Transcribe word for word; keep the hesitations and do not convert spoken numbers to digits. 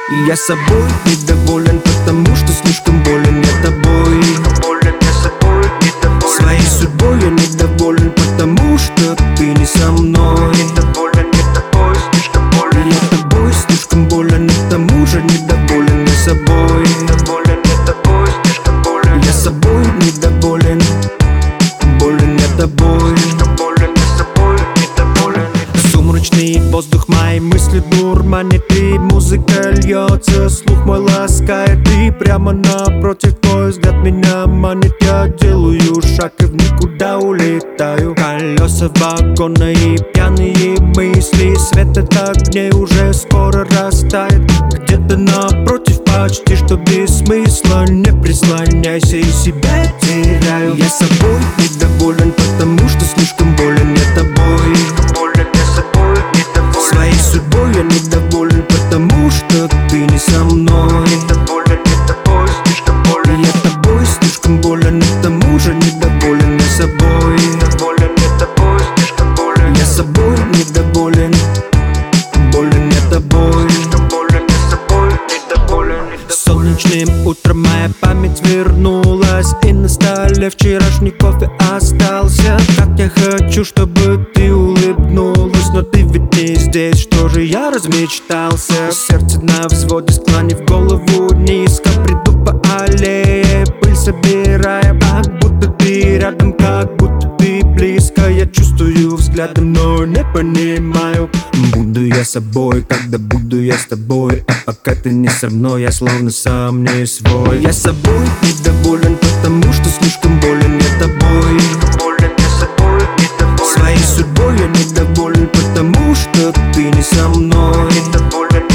И я собой недоволен, потому что слишком болен я тобой. Своей судьбой я недоволен, потому что ты не со мной. Я тобой слишком болен, и к тому же недоволен я собой. Я собой недоволен, болен я тобой. Сумрачный воздух, мои мысли дурманит, и музыка льется, слух мой ласкает. И прямо напротив твой взгляд меня манит. Я делаю шаг и в никуда улетаю. Колеса вагона и пьяные мысли. Свет от огней уже скоро растает. Где-то напротив почти что без смысла. Не прислоняйся, и себя теряю. Я собой недоволен, потому что слишком болен я тобой. Своей судьбой я недоволен, потому что ты не со мной. Я тобой слишком болен, и к тому же недоволен я собой. Я собой недоволен, болен я тобой. Солнечным утром моя память вернулась, и на столе вчерашний кофе остался. Как я хочу, чтобы ты улыбнулась, но ты ведь не здесь, что же я размечтался. Сердце на взводе, склонив голову низко, приду по аллее, пыль собирая. Как будто ты рядом, как будто ты близко. Я чувствую взглядом, но не понимаю. Буду я собой, когда буду я с тобой. А пока ты не со мной, я словно сам не свой. Я собой недоволен, потому что слишком болен я тобой. Своей судьбой я недоволен, потому что ты не со мной.